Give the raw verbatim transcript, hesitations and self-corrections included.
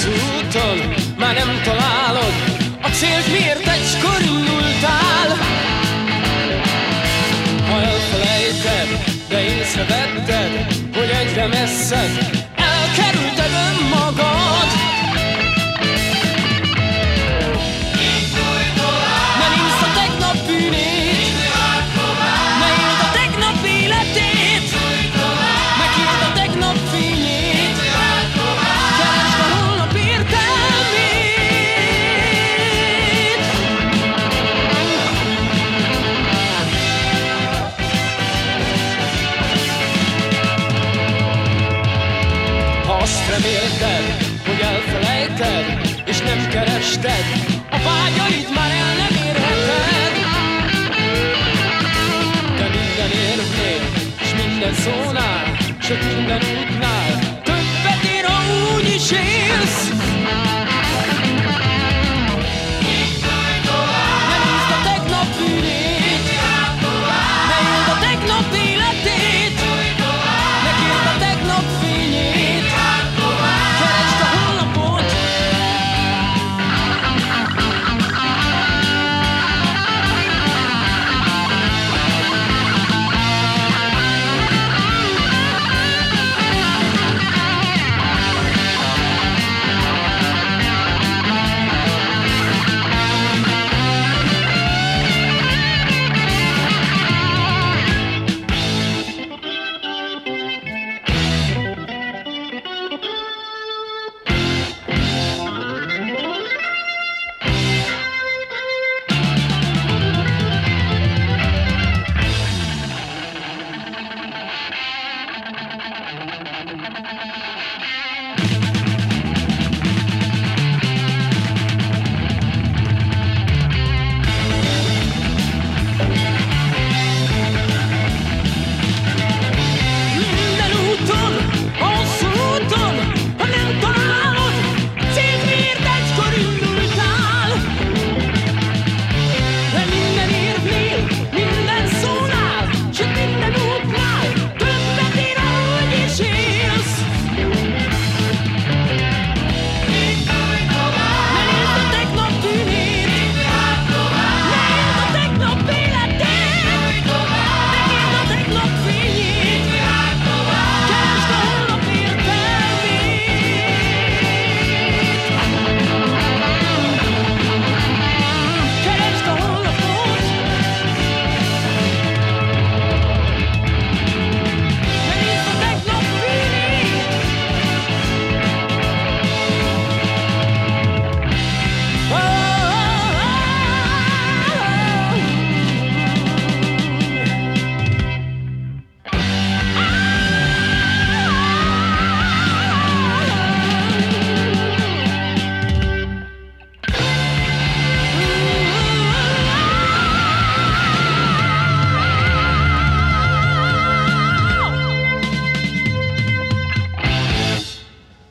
hosszú úton már nem találod a célt, miért egykor indultál. Ha elfelejted, de észrevetted, hogy egyre messzebb elkerülted önmagad. Ne nézd a tegnap bűnét, ne éld a tegnap életét, megírd a tegnap fényét, keresd a holnap értelmét. Ha azt remélted, hogy elfelejted, és nem kerested, a vágyaid már el nem érheted. De minden érvnél, és minden szónál, sőt minden útnál